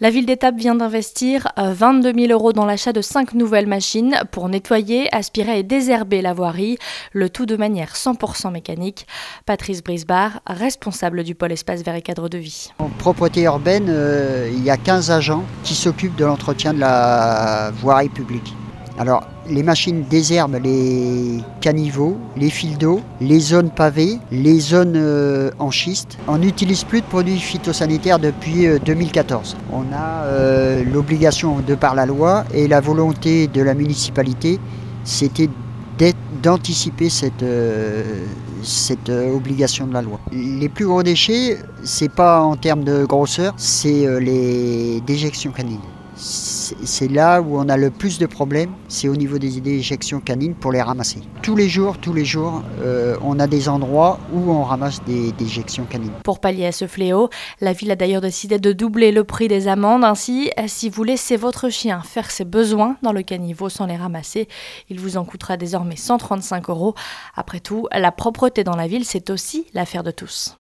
La ville d'Étape vient d'investir 22 000 € dans l'achat de 5 nouvelles machines pour nettoyer, aspirer et désherber la voirie, le tout de manière 100% mécanique. Patrice Brisbard, responsable du pôle espace vert et cadre de vie. En propreté urbaine, il y a 15 agents qui s'occupent de l'entretien de la voirie publique. Alors, les machines désherbent les caniveaux, les fils d'eau, les zones pavées, les zones en schiste. On n'utilise plus de produits phytosanitaires depuis 2014. On a l'obligation de par la loi et la volonté de la municipalité, c'était d'anticiper cette obligation de la loi. Les plus gros déchets, c'est pas en termes de grosseur, c'est les déjections canines. C'est là où on a le plus de problèmes, c'est au niveau des déjections canines pour les ramasser. Tous les jours, on a des endroits où on ramasse des déjections canines. Pour pallier à ce fléau, la ville a d'ailleurs décidé de doubler le prix des amendes. Ainsi, si vous laissez votre chien faire ses besoins dans le caniveau sans les ramasser, il vous en coûtera désormais 135 €. Après tout, la propreté dans la ville, c'est aussi l'affaire de tous.